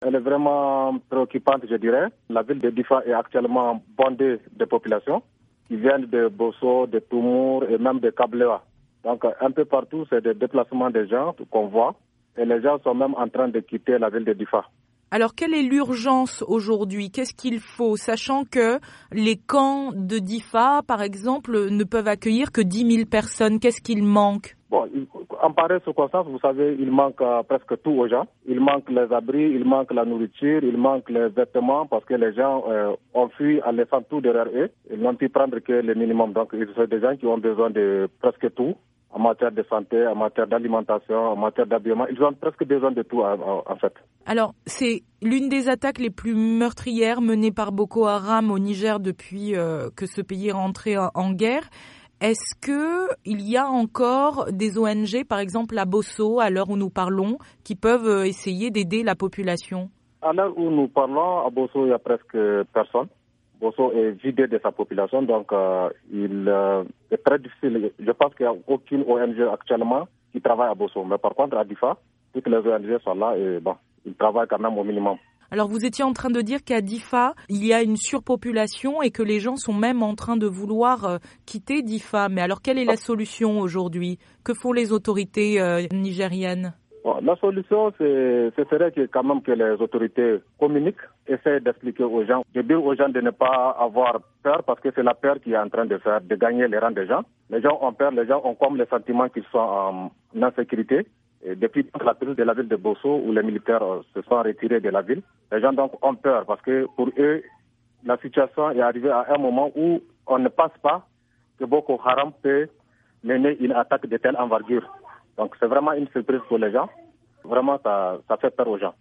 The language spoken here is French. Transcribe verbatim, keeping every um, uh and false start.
elle est vraiment préoccupante, je dirais. La ville de Difa est actuellement bondée de populations qui viennent de Bosso, de Toumour et même de Kablewa. Donc un peu partout, c'est des déplacements des gens qu'on voit et les gens sont même en train de quitter la ville de Difa. Alors, quelle est l'urgence aujourd'hui? Qu'est-ce qu'il faut, sachant que les camps de Difa, par exemple, ne peuvent accueillir que dix mille personnes? Qu'est-ce qu'il manque? Bon, en pareille circonstance, vous savez, il manque euh, presque tout aux gens. Il manque les abris, il manque la nourriture, il manque les vêtements parce que les gens euh, ont fui en laissant tout derrière eux. Ils n'ont pu prendre que le minimum. Donc, il sont des gens qui ont besoin de presque tout en matière de santé, en matière d'alimentation, en matière d'habillement. Ils ont presque besoin de tout en, en fait. Alors, c'est l'une des attaques les plus meurtrières menées par Boko Haram au Niger depuis euh, que ce pays est rentré en, en guerre. Est-ce que il y a encore des O N G, par exemple à Bosso, à l'heure où nous parlons, qui peuvent essayer d'aider la population? À l'heure où nous parlons, à Bosso, il n'y a presque personne. Bosso est vidé de sa population, donc euh, il euh, est très difficile. Je pense qu'il n'y a aucune O N G actuellement qui travaille à Bosso. Mais par contre, à Difa, toutes les O N G sont là et bon, ils travaillent quand même au minimum. Alors vous étiez en train de dire qu'à Difa, il y a une surpopulation et que les gens sont même en train de vouloir euh, quitter Difa. Mais alors quelle est la solution aujourd'hui? Que font les autorités euh, nigériennes? Bon, la solution, c'est, ce serait que, quand même que les autorités communiquent, essaient d'expliquer aux gens, de dire aux gens de ne pas avoir peur parce que c'est la peur qui est en train de faire, de gagner les rangs des gens. Les gens ont peur, les gens ont comme le sentiment qu'ils sont en insécurité. Et depuis la prise de la ville de Bosso, où les militaires euh, se sont retirés de la ville, les gens donc ont peur parce que pour eux, la situation est arrivée à un moment où on ne pense pas que Boko Haram peut mener une attaque de telle envergure. Donc c'est vraiment une surprise pour les gens. Vraiment, ça, ça fait peur aux gens.